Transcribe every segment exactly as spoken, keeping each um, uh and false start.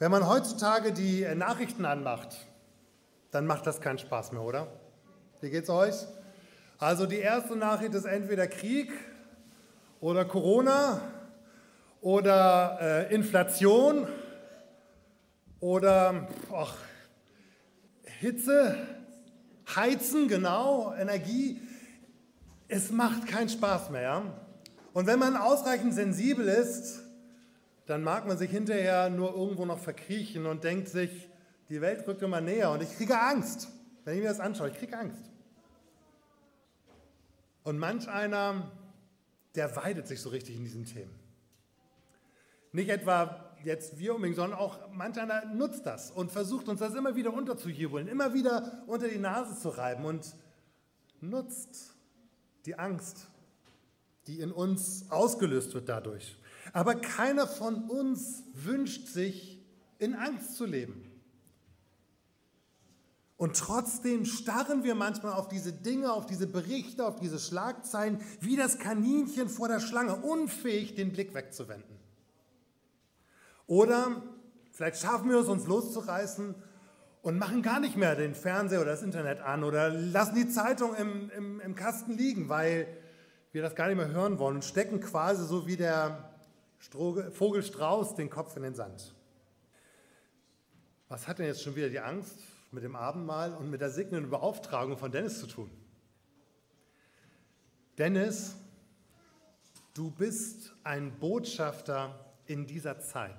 Wenn man heutzutage die Nachrichten anmacht, dann macht das keinen Spaß mehr, oder? Wie geht's euch? Also die erste Nachricht ist entweder Krieg oder Corona oder äh, Inflation oder ach, Hitze, Heizen, genau, Energie. Es macht keinen Spaß mehr. Ja? Und wenn man ausreichend sensibel ist, dann mag man sich hinterher nur irgendwo noch verkriechen und denkt sich, die Welt rückt immer näher und ich kriege Angst. Wenn ich mir das anschaue, ich kriege Angst. Und manch einer, der weidet sich so richtig in diesen Themen. Nicht etwa jetzt wir unbedingt, sondern auch manch einer nutzt das und versucht uns das immer wieder unterzujubeln, immer wieder unter die Nase zu reiben und nutzt die Angst, die in uns ausgelöst wird dadurch. Aber keiner von uns wünscht sich, in Angst zu leben. Und trotzdem starren wir manchmal auf diese Dinge, auf diese Berichte, auf diese Schlagzeilen, wie das Kaninchen vor der Schlange, unfähig, den Blick wegzuwenden. Oder vielleicht schaffen wir es, uns loszureißen und machen gar nicht mehr den Fernseher oder das Internet an oder lassen die Zeitung im, im, im Kasten liegen, weil wir das gar nicht mehr hören wollen und stecken quasi so wie der Vogel Strauß den Kopf in den Sand. Was hat denn jetzt schon wieder die Angst mit dem Abendmahl und mit der segnenden Beauftragung von Dennis zu tun? Dennis, du bist ein Botschafter in dieser Zeit.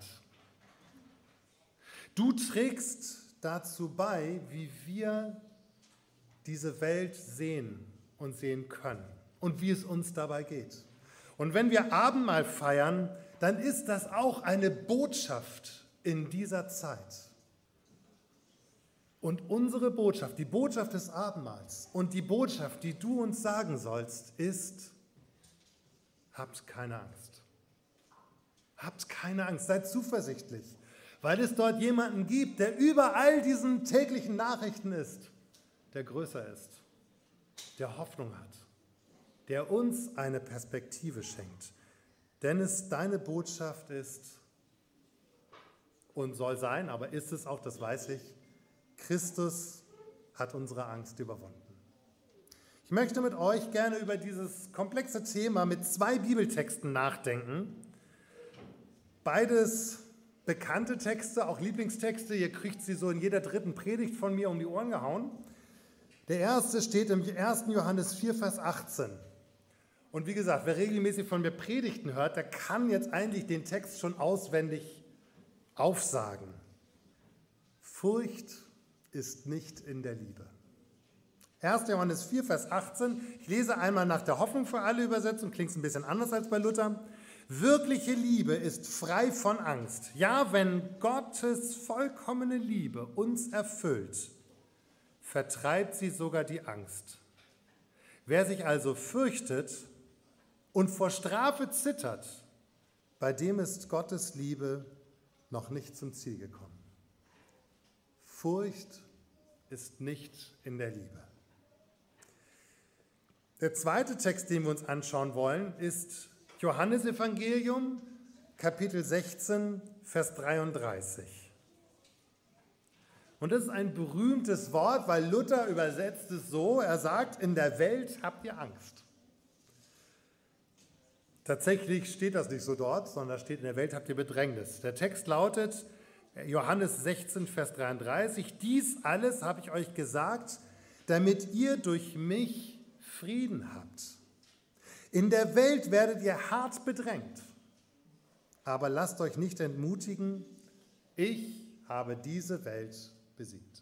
Du trägst dazu bei, wie wir diese Welt sehen und sehen können und wie es uns dabei geht. Und wenn wir Abendmahl feiern, dann ist das auch eine Botschaft in dieser Zeit. Und unsere Botschaft, die Botschaft des Abendmahls und die Botschaft, die du uns sagen sollst, ist: Habt keine Angst. Habt keine Angst, seid zuversichtlich, weil es dort jemanden gibt, der über all diesen täglichen Nachrichten ist, der größer ist, der Hoffnung hat, der uns eine Perspektive schenkt. Denn es deine Botschaft ist und soll sein, aber ist es auch, das weiß ich, Christus hat unsere Angst überwunden. Ich möchte mit euch gerne über dieses komplexe Thema mit zwei Bibeltexten nachdenken. Beides bekannte Texte, auch Lieblingstexte. Ihr kriegt sie so in jeder dritten Predigt von mir um die Ohren gehauen. Der erste steht im ersten Johannes vier, Vers achtzehn. Und wie gesagt, wer regelmäßig von mir Predigten hört, der kann jetzt eigentlich den Text schon auswendig aufsagen. Furcht ist nicht in der Liebe. erster Johannes vier, Vers achtzehn. Ich lese einmal nach der Hoffnung für alle Übersetzung, klingt ein bisschen anders als bei Luther. Wirkliche Liebe ist frei von Angst. Ja, wenn Gottes vollkommene Liebe uns erfüllt, vertreibt sie sogar die Angst. Wer sich also fürchtet und vor Strafe zittert, bei dem ist Gottes Liebe noch nicht zum Ziel gekommen. Furcht ist nicht in der Liebe. Der zweite Text, den wir uns anschauen wollen, ist Johannesevangelium, Kapitel sechzehn, Vers dreiunddreißig. Und das ist ein berühmtes Wort, weil Luther übersetzt es so, er sagt, in der Welt habt ihr Angst. Tatsächlich steht das nicht so dort, sondern da steht, in der Welt habt ihr Bedrängnis. Der Text lautet, Johannes sechzehn, Vers dreiunddreißig, dies alles habe ich euch gesagt, damit ihr durch mich Frieden habt. In der Welt werdet ihr hart bedrängt, aber lasst euch nicht entmutigen, ich habe diese Welt besiegt.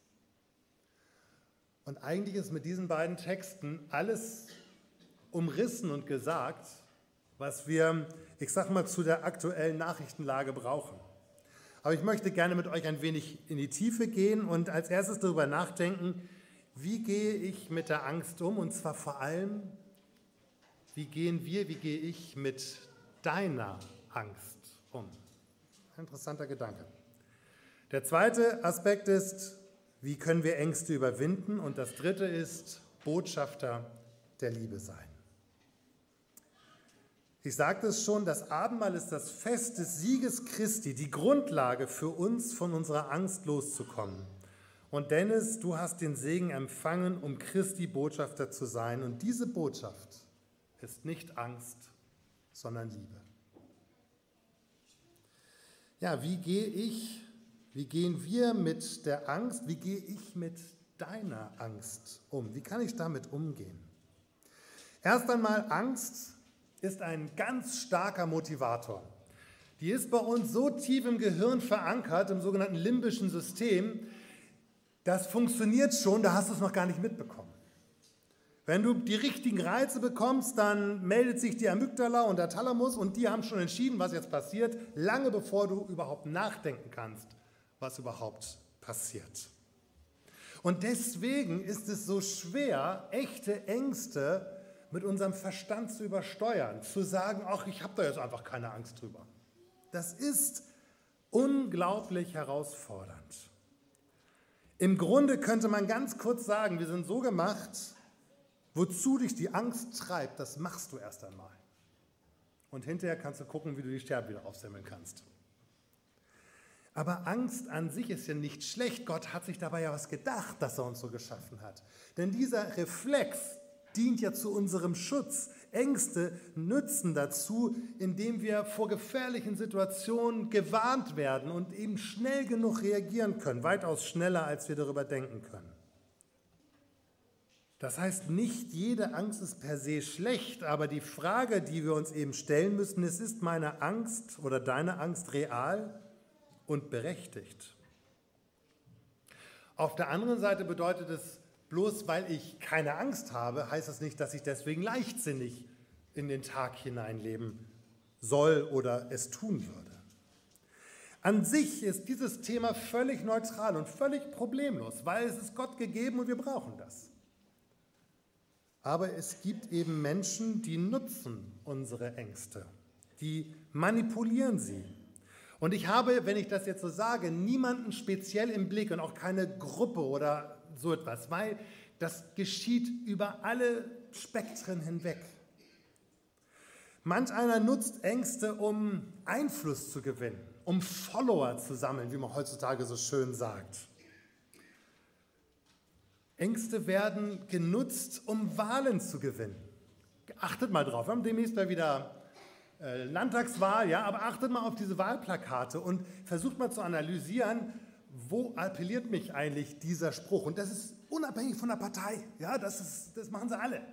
Und eigentlich ist mit diesen beiden Texten alles umrissen und gesagt, was wir, ich sag mal, zu der aktuellen Nachrichtenlage brauchen. Aber ich möchte gerne mit euch ein wenig in die Tiefe gehen und als erstes darüber nachdenken, wie gehe ich mit der Angst um und zwar vor allem, wie gehen wir, wie gehe ich mit deiner Angst um? Ein interessanter Gedanke. Der zweite Aspekt ist, wie können wir Ängste überwinden? Und das dritte ist, Botschafter der Liebe sein. Ich sagte es schon, das Abendmahl ist das Fest des Sieges Christi, die Grundlage für uns, von unserer Angst loszukommen. Und Dennis, du hast den Segen empfangen, um Christi Botschafter zu sein. Und diese Botschaft ist nicht Angst, sondern Liebe. Ja, wie gehe ich, wie gehen wir mit der Angst, wie gehe ich mit deiner Angst um? Wie kann ich damit umgehen? Erst einmal, Angst ist ein ganz starker Motivator. Die ist bei uns so tief im Gehirn verankert, im sogenannten limbischen System, das funktioniert schon, da hast du es noch gar nicht mitbekommen. Wenn du die richtigen Reize bekommst, dann meldet sich die Amygdala und der Thalamus und die haben schon entschieden, was jetzt passiert, lange bevor du überhaupt nachdenken kannst, was überhaupt passiert. Und deswegen ist es so schwer, echte Ängste mit unserem Verstand zu übersteuern, zu sagen, ach, ich habe da jetzt einfach keine Angst drüber. Das ist unglaublich herausfordernd. Im Grunde könnte man ganz kurz sagen, wir sind so gemacht, wozu dich die Angst treibt, das machst du erst einmal. Und hinterher kannst du gucken, wie du die Scherben wieder aufsammeln kannst. Aber Angst an sich ist ja nicht schlecht. Gott hat sich dabei ja was gedacht, dass er uns so geschaffen hat. Denn dieser Reflex dient ja zu unserem Schutz. Ängste nützen dazu, indem wir vor gefährlichen Situationen gewarnt werden und eben schnell genug reagieren können, weitaus schneller, als wir darüber denken können. Das heißt, nicht jede Angst ist per se schlecht, aber die Frage, die wir uns eben stellen müssen, ist, ist meine Angst oder deine Angst real und berechtigt? Auf der anderen Seite bedeutet es, bloß weil ich keine Angst habe, heißt das nicht, dass ich deswegen leichtsinnig in den Tag hineinleben soll oder es tun würde. An sich ist dieses Thema völlig neutral und völlig problemlos, weil es ist Gott gegeben und wir brauchen das. Aber es gibt eben Menschen, die nutzen unsere Ängste, die manipulieren sie. Und ich habe, wenn ich das jetzt so sage, niemanden speziell im Blick und auch keine Gruppe oder so etwas, weil das geschieht über alle Spektren hinweg. Manch einer nutzt Ängste, um Einfluss zu gewinnen, um Follower zu sammeln, wie man heutzutage so schön sagt. Ängste werden genutzt, um Wahlen zu gewinnen. Achtet mal drauf, wir haben demnächst mal wieder äh, Landtagswahl, ja, aber achtet mal auf diese Wahlplakate und versucht mal zu analysieren, wo appelliert mich eigentlich dieser Spruch? Und das ist unabhängig von der Partei. Ja, das, ist, das machen sie alle.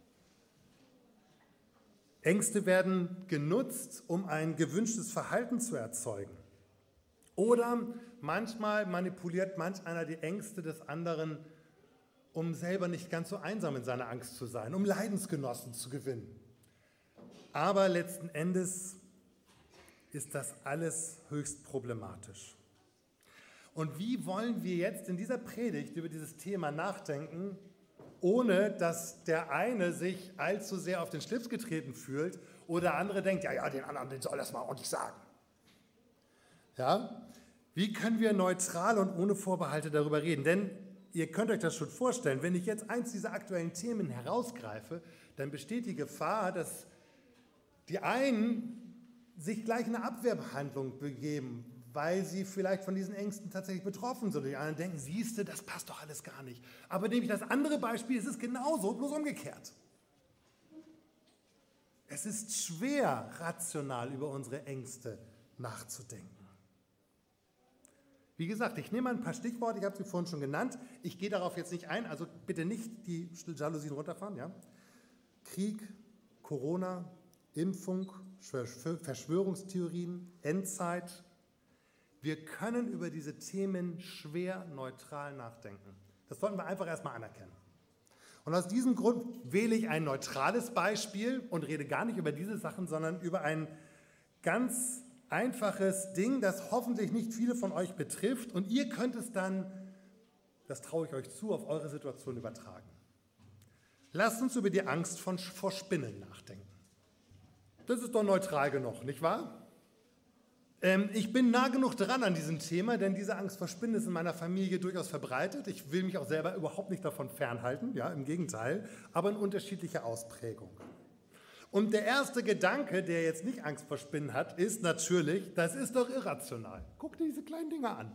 Ängste werden genutzt, um ein gewünschtes Verhalten zu erzeugen. Oder manchmal manipuliert manch einer die Ängste des anderen, um selber nicht ganz so einsam in seiner Angst zu sein, um Leidensgenossen zu gewinnen. Aber letzten Endes ist das alles höchst problematisch. Und wie wollen wir jetzt in dieser Predigt über dieses Thema nachdenken, ohne dass der eine sich allzu sehr auf den Schlips getreten fühlt oder der andere denkt, ja, ja, den anderen, den soll das mal ordentlich sagen. Ja? Wie können wir neutral und ohne Vorbehalte darüber reden? Denn ihr könnt euch das schon vorstellen, wenn ich jetzt eins dieser aktuellen Themen herausgreife, dann besteht die Gefahr, dass die einen sich gleich in eine Abwehrbehandlung begeben, weil sie vielleicht von diesen Ängsten tatsächlich betroffen sind. Und die anderen denken, siehst du, das passt doch alles gar nicht. Aber nehme ich das andere Beispiel, es ist genauso, bloß umgekehrt. Es ist schwer, rational über unsere Ängste nachzudenken. Wie gesagt, ich nehme ein paar Stichworte, ich habe sie vorhin schon genannt. Ich gehe darauf jetzt nicht ein, also bitte nicht die Jalousien runterfahren. Ja? Krieg, Corona, Impfung, Verschwörungstheorien, Endzeit. Wir können über diese Themen schwer neutral nachdenken. Das sollten wir einfach erstmal anerkennen. Und aus diesem Grund wähle ich ein neutrales Beispiel und rede gar nicht über diese Sachen, sondern über ein ganz einfaches Ding, das hoffentlich nicht viele von euch betrifft. Und ihr könnt es dann, das traue ich euch zu, auf eure Situation übertragen. Lasst uns über die Angst von, vor Spinnen nachdenken. Das ist doch neutral genug, nicht wahr? Ähm, ich bin nah genug dran an diesem Thema, denn diese Angst vor Spinnen ist in meiner Familie durchaus verbreitet. Ich will mich auch selber überhaupt nicht davon fernhalten, ja, im Gegenteil, aber in unterschiedlicher Ausprägung. Und der erste Gedanke, der jetzt nicht Angst vor Spinnen hat, ist natürlich, das ist doch irrational. Guck dir diese kleinen Dinger an.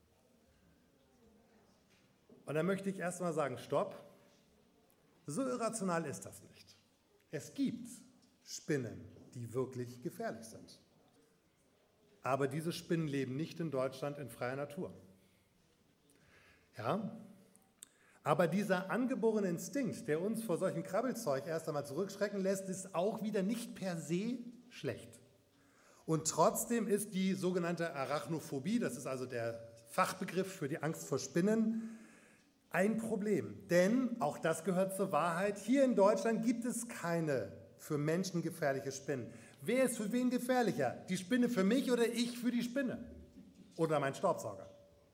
Und dann möchte ich erstmal sagen, stopp, so irrational ist das nicht. Es gibt Spinnen, die wirklich gefährlich sind. Aber diese Spinnen leben nicht in Deutschland in freier Natur. Ja? Aber dieser angeborene Instinkt, der uns vor solchem Krabbelzeug erst einmal zurückschrecken lässt, ist auch wieder nicht per se schlecht. Und trotzdem ist die sogenannte Arachnophobie, das ist also der Fachbegriff für die Angst vor Spinnen, ein Problem. Denn, auch das gehört zur Wahrheit, hier in Deutschland gibt es keine für Menschen gefährliche Spinnen. Wer ist für wen gefährlicher? Die Spinne für mich oder ich für die Spinne? Oder mein Staubsauger?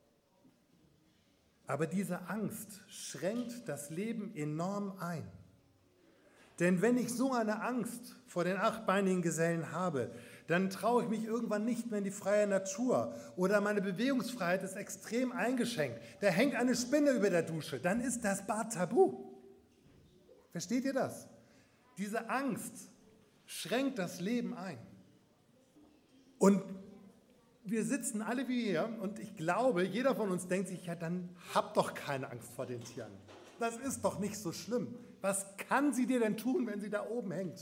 Aber diese Angst schränkt das Leben enorm ein. Denn wenn ich so eine Angst vor den achtbeinigen Gesellen habe, dann traue ich mich irgendwann nicht mehr in die freie Natur oder meine Bewegungsfreiheit ist extrem eingeschränkt. Da hängt eine Spinne über der Dusche, dann ist das Bad tabu. Versteht ihr das? Diese Angst schränkt das Leben ein. Und wir sitzen alle wie hier und ich glaube, jeder von uns denkt sich, ja, dann hab doch keine Angst vor den Tieren. Das ist doch nicht so schlimm. Was kann sie dir denn tun, wenn sie da oben hängt?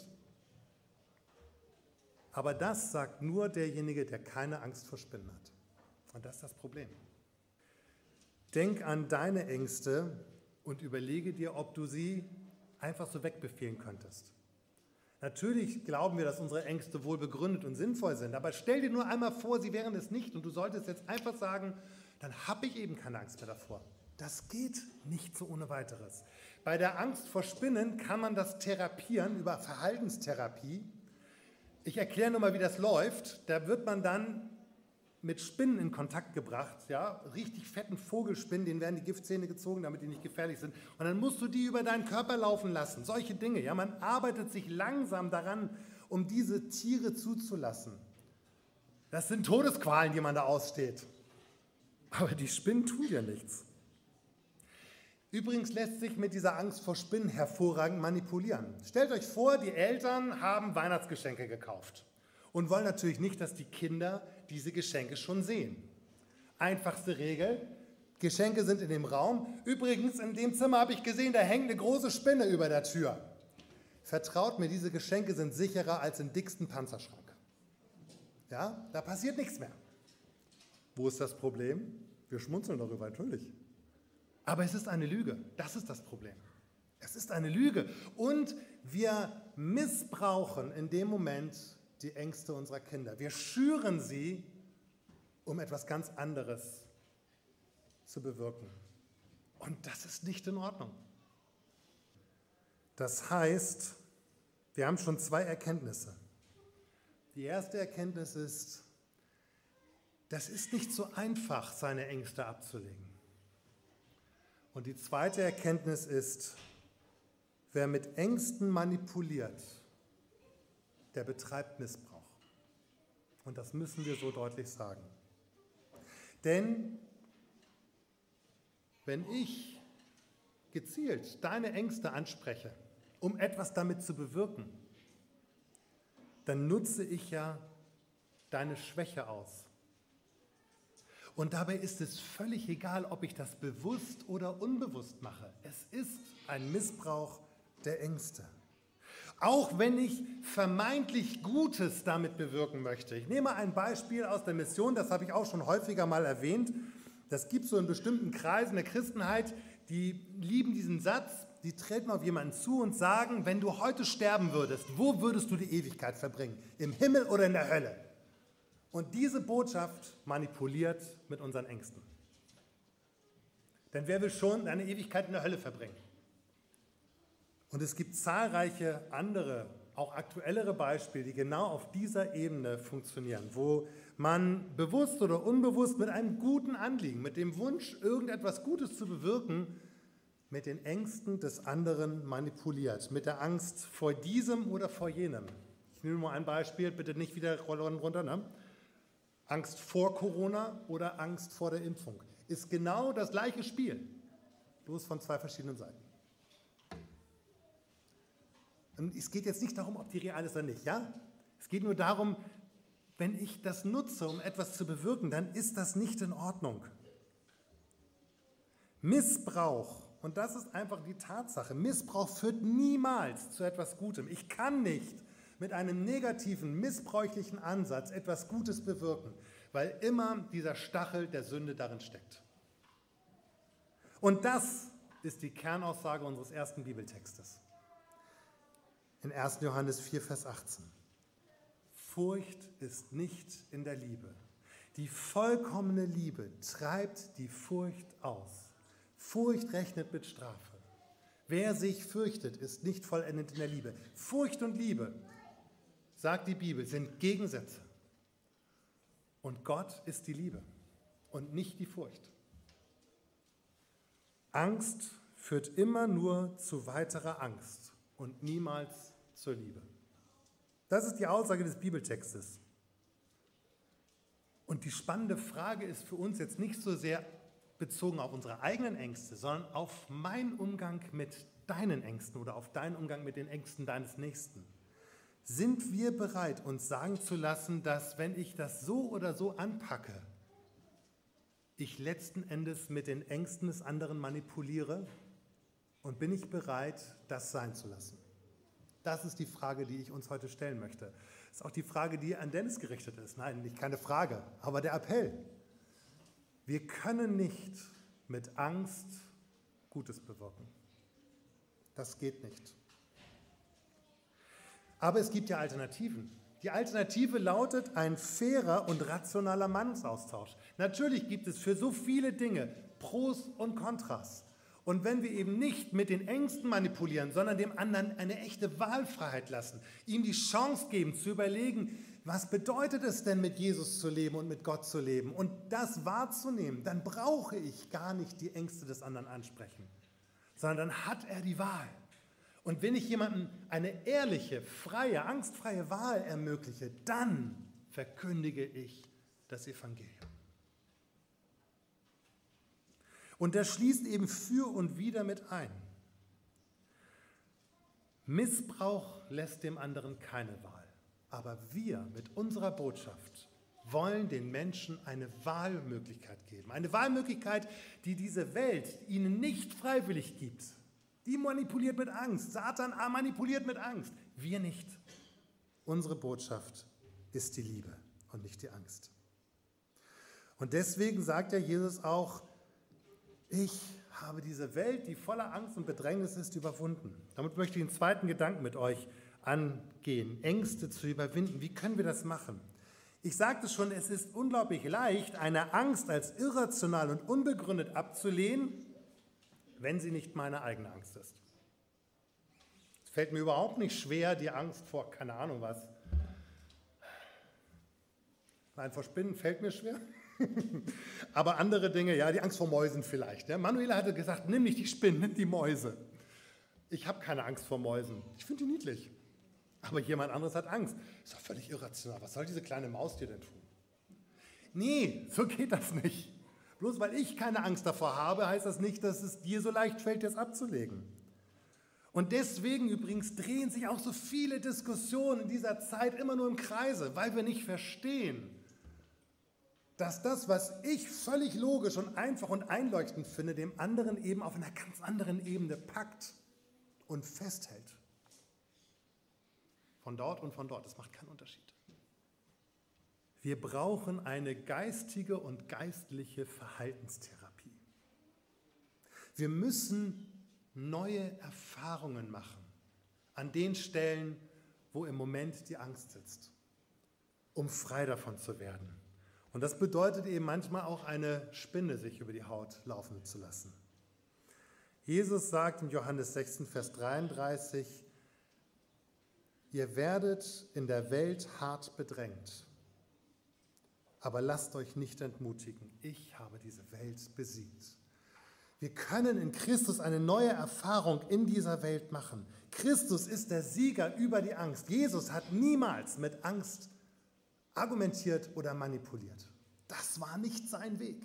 Aber das sagt nur derjenige, der keine Angst vor Spinnen hat. Und das ist das Problem. Denk an deine Ängste und überlege dir, ob du sie einfach so wegbefehlen könntest. Natürlich glauben wir, dass unsere Ängste wohl begründet und sinnvoll sind, aber stell dir nur einmal vor, sie wären es nicht und du solltest jetzt einfach sagen, dann habe ich eben keine Angst mehr davor. Das geht nicht so ohne weiteres. Bei der Angst vor Spinnen kann man das therapieren über Verhaltenstherapie. Ich erkläre nur mal, wie das läuft. Da wird man dann mit Spinnen in Kontakt gebracht, ja, richtig fetten Vogelspinnen, denen werden die Giftzähne gezogen, damit die nicht gefährlich sind. Und dann musst du die über deinen Körper laufen lassen. Solche Dinge, ja, man arbeitet sich langsam daran, um diese Tiere zuzulassen. Das sind Todesqualen, die man da aussteht. Aber die Spinnen tun ja nichts. Übrigens lässt sich mit dieser Angst vor Spinnen hervorragend manipulieren. Stellt euch vor, die Eltern haben Weihnachtsgeschenke gekauft und wollen natürlich nicht, dass die Kinder diese Geschenke schon sehen. Einfachste Regel, Geschenke sind in dem Raum. Übrigens, in dem Zimmer habe ich gesehen, da hängt eine große Spinne über der Tür. Vertraut mir, diese Geschenke sind sicherer als im dicksten Panzerschrank. Ja, da passiert nichts mehr. Wo ist das Problem? Wir schmunzeln darüber, natürlich. Aber es ist eine Lüge, das ist das Problem. Es ist eine Lüge und wir missbrauchen in dem Moment die Ängste unserer Kinder. Wir schüren sie, um etwas ganz anderes zu bewirken. Und das ist nicht in Ordnung. Das heißt, wir haben schon zwei Erkenntnisse. Die erste Erkenntnis ist, das ist nicht so einfach, seine Ängste abzulegen. Und die zweite Erkenntnis ist, wer mit Ängsten manipuliert, der betreibt Missbrauch. Und das müssen wir so deutlich sagen. Denn wenn ich gezielt deine Ängste anspreche, um etwas damit zu bewirken, dann nutze ich ja deine Schwäche aus. Und dabei ist es völlig egal, ob ich das bewusst oder unbewusst mache. Es ist ein Missbrauch der Ängste. Auch wenn ich vermeintlich Gutes damit bewirken möchte. Ich nehme ein Beispiel aus der Mission, das habe ich auch schon häufiger mal erwähnt. Das gibt es so in bestimmten Kreisen der Christenheit, die lieben diesen Satz, die treten auf jemanden zu und sagen, wenn du heute sterben würdest, wo würdest du die Ewigkeit verbringen? Im Himmel oder in der Hölle? Und diese Botschaft manipuliert mit unseren Ängsten. Denn wer will schon eine Ewigkeit in der Hölle verbringen? Und es gibt zahlreiche andere, auch aktuellere Beispiele, die genau auf dieser Ebene funktionieren, wo man bewusst oder unbewusst mit einem guten Anliegen, mit dem Wunsch, irgendetwas Gutes zu bewirken, mit den Ängsten des anderen manipuliert, mit der Angst vor diesem oder vor jenem. Ich nehme mal ein Beispiel, bitte nicht wieder runter, ne? Angst vor Corona oder Angst vor der Impfung. Ist genau das gleiche Spiel, bloß von zwei verschiedenen Seiten. Und es geht jetzt nicht darum, ob die real ist oder nicht, ja? Es geht nur darum, wenn ich das nutze, um etwas zu bewirken, dann ist das nicht in Ordnung. Missbrauch, und das ist einfach die Tatsache, Missbrauch führt niemals zu etwas Gutem. Ich kann nicht mit einem negativen, missbräuchlichen Ansatz etwas Gutes bewirken, weil immer dieser Stachel der Sünde darin steckt. Und das ist die Kernaussage unseres ersten Bibeltextes. In ersten Johannes vier, Vers achtzehn. Furcht ist nicht in der Liebe. Die vollkommene Liebe treibt die Furcht aus. Furcht rechnet mit Strafe. Wer sich fürchtet, ist nicht vollendet in der Liebe. Furcht und Liebe, sagt die Bibel, sind Gegensätze. Und Gott ist die Liebe und nicht die Furcht. Angst führt immer nur zu weiterer Angst und niemals zur Liebe. Das ist die Aussage des Bibeltextes. Und die spannende Frage ist für uns jetzt nicht so sehr bezogen auf unsere eigenen Ängste, sondern auf meinen Umgang mit deinen Ängsten oder auf deinen Umgang mit den Ängsten deines Nächsten. Sind wir bereit, uns sagen zu lassen, dass wenn ich das so oder so anpacke, ich letzten Endes mit den Ängsten des anderen manipuliere? Und bin ich bereit, das sein zu lassen? Das ist die Frage, die ich uns heute stellen möchte. Das ist auch die Frage, die an Dennis gerichtet ist. Nein, nicht keine Frage, aber der Appell. Wir können nicht mit Angst Gutes bewirken. Das geht nicht. Aber es gibt ja Alternativen. Die Alternative lautet ein fairer und rationaler Meinungsaustausch. Natürlich gibt es für so viele Dinge Pros und Kontras. Und wenn wir eben nicht mit den Ängsten manipulieren, sondern dem anderen eine echte Wahlfreiheit lassen, ihm die Chance geben zu überlegen, was bedeutet es denn, mit Jesus zu leben und mit Gott zu leben und das wahrzunehmen, dann brauche ich gar nicht die Ängste des anderen ansprechen, sondern dann hat er die Wahl. Und wenn ich jemandem eine ehrliche, freie, angstfreie Wahl ermögliche, dann verkündige ich das Evangelium. Und das schließt eben für und wieder mit ein. Missbrauch lässt dem anderen keine Wahl. Aber wir mit unserer Botschaft wollen den Menschen eine Wahlmöglichkeit geben. Eine Wahlmöglichkeit, die diese Welt ihnen nicht freiwillig gibt. Die manipuliert mit Angst. Satan manipuliert mit Angst. Wir nicht. Unsere Botschaft ist die Liebe und nicht die Angst. Und deswegen sagt ja Jesus auch, ich habe diese Welt, die voller Angst und Bedrängnis ist, überwunden. Damit möchte ich den zweiten Gedanken mit euch angehen, Ängste zu überwinden. Wie können wir das machen? Ich sagte schon, es ist unglaublich leicht, eine Angst als irrational und unbegründet abzulehnen, wenn sie nicht meine eigene Angst ist. Es fällt mir überhaupt nicht schwer, die Angst vor, keine Ahnung was. Nein, vor Spinnen fällt mir schwer. Aber andere Dinge, ja, die Angst vor Mäusen vielleicht. Ja. Manuela hatte gesagt, nimm nicht die Spinnen, nimm die Mäuse. Ich habe keine Angst vor Mäusen. Ich finde die niedlich. Aber jemand anderes hat Angst. Ist doch völlig irrational. Was soll diese kleine Maus dir denn tun? Nee, so geht das nicht. Bloß weil ich keine Angst davor habe, heißt das nicht, dass es dir so leicht fällt, das abzulegen. Und deswegen übrigens drehen sich auch so viele Diskussionen in dieser Zeit immer nur im Kreise, weil wir nicht verstehen, dass das, was ich völlig logisch und einfach und einleuchtend finde, dem anderen eben auf einer ganz anderen Ebene packt und festhält. Von dort und von dort, das macht keinen Unterschied. Wir brauchen eine geistige und geistliche Verhaltenstherapie. Wir müssen neue Erfahrungen machen an den Stellen, wo im Moment die Angst sitzt, um frei davon zu werden. Und das bedeutet eben manchmal auch eine Spinne sich über die Haut laufen zu lassen. Jesus sagt in Johannes sechzehn, Vers dreiunddreißig, ihr werdet in der Welt hart bedrängt, aber lasst euch nicht entmutigen. Ich habe diese Welt besiegt. Wir können in Christus eine neue Erfahrung in dieser Welt machen. Christus ist der Sieger über die Angst. Jesus hat niemals mit Angst argumentiert oder manipuliert. Das war nicht sein Weg.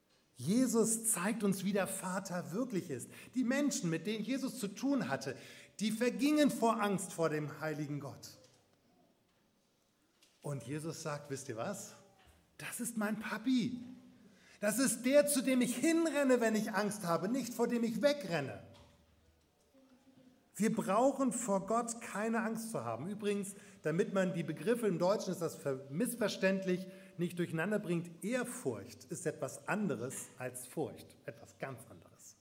Jesus zeigt uns, wie der Vater wirklich ist. Die Menschen, mit denen Jesus zu tun hatte, die vergingen vor Angst vor dem heiligen Gott. Und Jesus sagt, wisst ihr was? Das ist mein Papi. Das ist der, zu dem ich hinrenne, wenn ich Angst habe, nicht vor dem ich wegrenne. Wir brauchen vor Gott keine Angst zu haben. Übrigens, damit man die Begriffe, im Deutschen ist das missverständlich, nicht durcheinander bringt, Ehrfurcht ist etwas anderes als Furcht, etwas ganz anderes.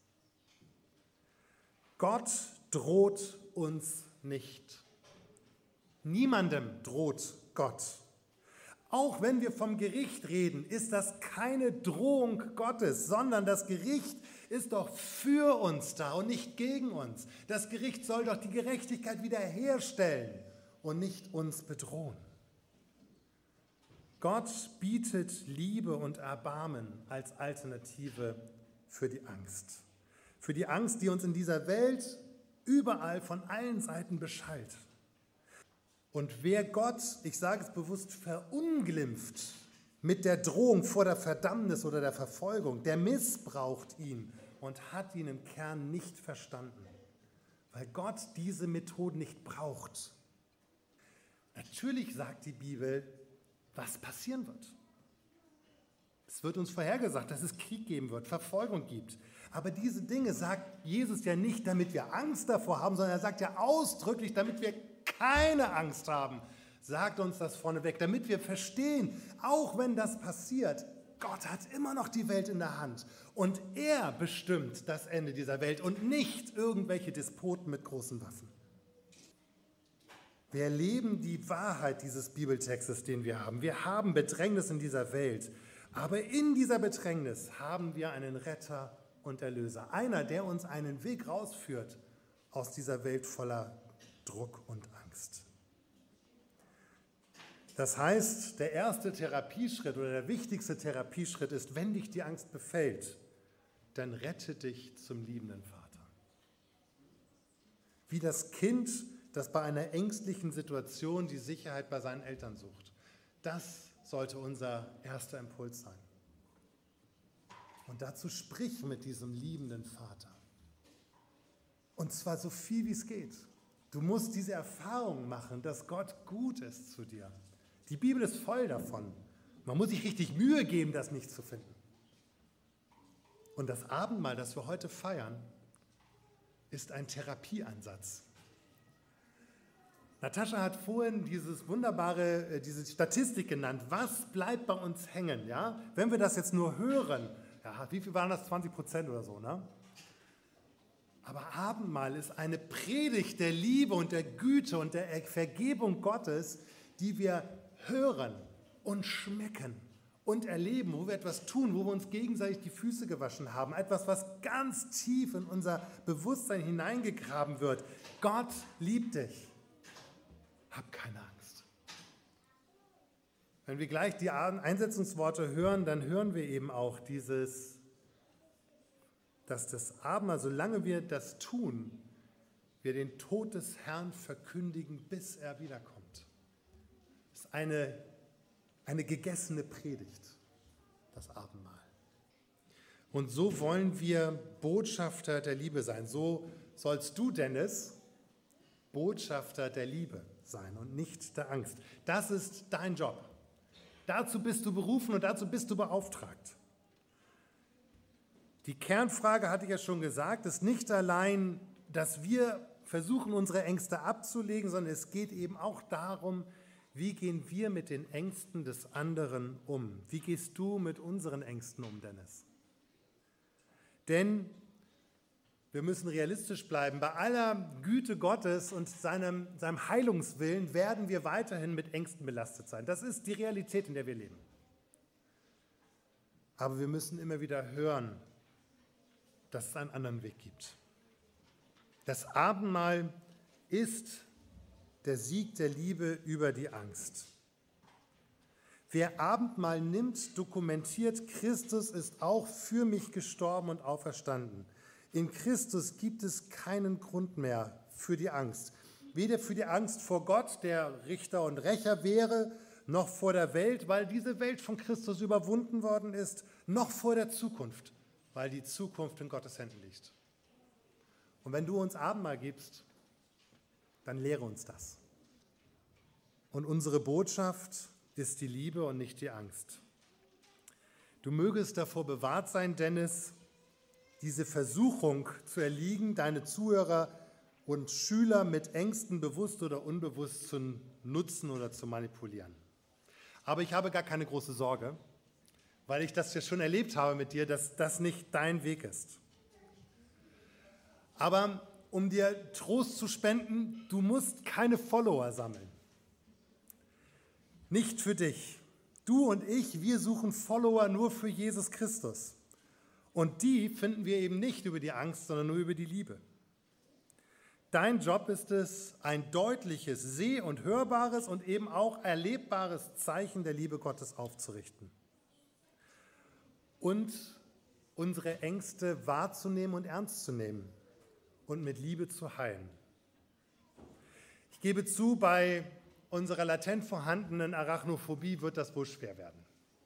Gott droht uns nicht. Niemandem droht Gott. Auch wenn wir vom Gericht reden, ist das keine Drohung Gottes, sondern das Gericht ist doch für uns da und nicht gegen uns. Das Gericht soll doch die Gerechtigkeit wiederherstellen und nicht uns bedrohen. Gott bietet Liebe und Erbarmen als Alternative für die Angst. Für die Angst, die uns in dieser Welt überall von allen Seiten beschallt. Und wer Gott, ich sage es bewusst, verunglimpft mit der Drohung vor der Verdammnis oder der Verfolgung, der missbraucht ihn und hat ihn im Kern nicht verstanden, weil Gott diese Methoden nicht braucht. Natürlich sagt die Bibel, was passieren wird. Es wird uns vorhergesagt, dass es Krieg geben wird, Verfolgung gibt. Aber diese Dinge sagt Jesus ja nicht, damit wir Angst davor haben, sondern er sagt ja ausdrücklich, damit wir keine Angst haben, sagt uns das vorneweg, damit wir verstehen, auch wenn das passiert, Gott hat immer noch die Welt in der Hand und er bestimmt das Ende dieser Welt und nicht irgendwelche Despoten mit großen Waffen. Wir erleben die Wahrheit dieses Bibeltextes, den wir haben. Wir haben Bedrängnis in dieser Welt, aber in dieser Bedrängnis haben wir einen Retter und Erlöser, einer, der uns einen Weg rausführt aus dieser Welt voller Druck und Angst. Das heißt, der erste Therapieschritt oder der wichtigste Therapieschritt ist, wenn dich die Angst befällt, dann rette dich zum liebenden Vater. Wie das Kind, das bei einer ängstlichen Situation die Sicherheit bei seinen Eltern sucht. Das sollte unser erster Impuls sein. Und dazu sprich mit diesem liebenden Vater. Und zwar so viel wie es geht. Du musst diese Erfahrung machen, dass Gott gut ist zu dir. Die Bibel ist voll davon. Man muss sich richtig Mühe geben, das nicht zu finden. Und das Abendmahl, das wir heute feiern, ist ein Therapieansatz. Natascha hat vorhin dieses wunderbare, diese Statistik genannt. Was bleibt bei uns hängen? Ja? Wenn wir das jetzt nur hören, ja, wie viel waren das? zwanzig Prozent oder so, ne? Aber Abendmahl ist eine Predigt der Liebe und der Güte und der Vergebung Gottes, die wir hören und schmecken und erleben, wo wir etwas tun, wo wir uns gegenseitig die Füße gewaschen haben. Etwas, was ganz tief in unser Bewusstsein hineingegraben wird. Gott liebt dich. Hab keine Angst. Wenn wir gleich die Einsetzungsworte hören, dann hören wir eben auch dieses, dass das Abendmahl, solange wir das tun, wir den Tod des Herrn verkündigen, bis er wiederkommt. Das ist eine, eine gegessene Predigt, das Abendmahl. Und so wollen wir Botschafter der Liebe sein. So sollst du, Dennis, Botschafter der Liebe sein und nicht der Angst. Das ist dein Job. Dazu bist du berufen und dazu bist du beauftragt. Die Kernfrage, hatte ich ja schon gesagt, ist nicht allein, dass wir versuchen, unsere Ängste abzulegen, sondern es geht eben auch darum, wie gehen wir mit den Ängsten des anderen um? Wie gehst du mit unseren Ängsten um, Dennis? Denn wir müssen realistisch bleiben. Bei aller Güte Gottes und seinem, seinem Heilungswillen werden wir weiterhin mit Ängsten belastet sein. Das ist die Realität, in der wir leben. Aber wir müssen immer wieder hören, dass es einen anderen Weg gibt. Das Abendmahl ist der Sieg der Liebe über die Angst. Wer Abendmahl nimmt, dokumentiert, Christus ist auch für mich gestorben und auferstanden. In Christus gibt es keinen Grund mehr für die Angst. Weder für die Angst vor Gott, der Richter und Rächer wäre, noch vor der Welt, weil diese Welt von Christus überwunden worden ist, noch vor der Zukunft, weil die Zukunft in Gottes Händen liegt. Und wenn du uns Abendmahl gibst, dann lehre uns das. Und unsere Botschaft ist die Liebe und nicht die Angst. Du mögest davor bewahrt sein, Dennis, diese Versuchung zu erliegen, deine Zuhörer und Schüler mit Ängsten bewusst oder unbewusst zu nutzen oder zu manipulieren. Aber ich habe gar keine große Sorge, weil ich das ja schon erlebt habe mit dir, dass das nicht dein Weg ist. Aber um dir Trost zu spenden, du musst keine Follower sammeln. Nicht für dich. Du und ich, wir suchen Follower nur für Jesus Christus. Und die finden wir eben nicht über die Angst, sondern nur über die Liebe. Dein Job ist es, ein deutliches, seh- und hörbares und eben auch erlebbares Zeichen der Liebe Gottes aufzurichten. Und unsere Ängste wahrzunehmen und ernst zu nehmen und mit Liebe zu heilen. Ich gebe zu, bei unserer latent vorhandenen Arachnophobie wird das wohl schwer werden.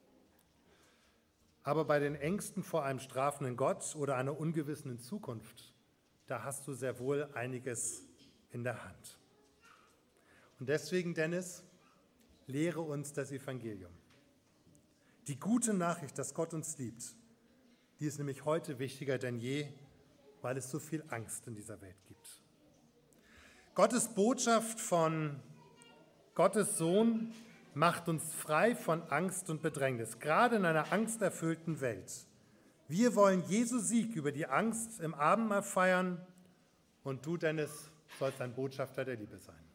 Aber bei den Ängsten vor einem strafenden Gott oder einer ungewissen Zukunft, da hast du sehr wohl einiges in der Hand. Und deswegen, Dennis, lehre uns das Evangelium. Die gute Nachricht, dass Gott uns liebt, die ist nämlich heute wichtiger denn je, weil es so viel Angst in dieser Welt gibt. Gottes Botschaft von Gottes Sohn macht uns frei von Angst und Bedrängnis, gerade in einer angsterfüllten Welt. Wir wollen Jesu Sieg über die Angst im Abendmahl feiern und du, Dennis, sollst ein Botschafter der Liebe sein.